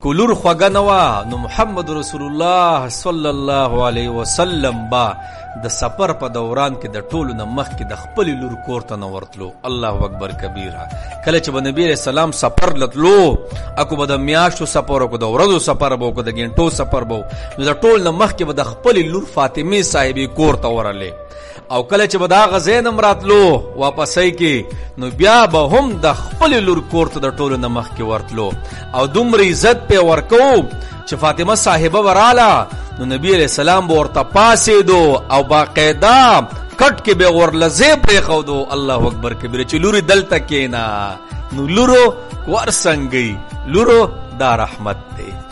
کولور خوګه نه وه نو محمد رسول الله صلی الله علیه وسلم با د سفر په دوران کې د ټولو نه مخکې د خپل لور کور ته نه ورتلو. الله اکبر کبیره. کله چې به نبی علیہ السلام سفر لتلو، اکو به د میاشتو سفر، اکو د ورځو سفر به، اکو د ګنټو سفر به، نو د ټول نه مخکې به د خپل لور فاطمه صاحبې کور ته ورلې. او کله چې به د هغه ځای نه راتلو واپسۍ کې، نو بیا به هم د خپل لور کور ته د ټولو نه مخکې ورتلو. او دومره عزت پې ورکو چې فاطمه صاحبه وراله نو نبی علیہ السلام به ورته پاسېدو او باقاعده کټ کې به ورلځې پرېښودو. الله اکبر کبیره. چې لورې دلته کېنه، نو لورو ورسنګئ، لورو دا رحمت دی.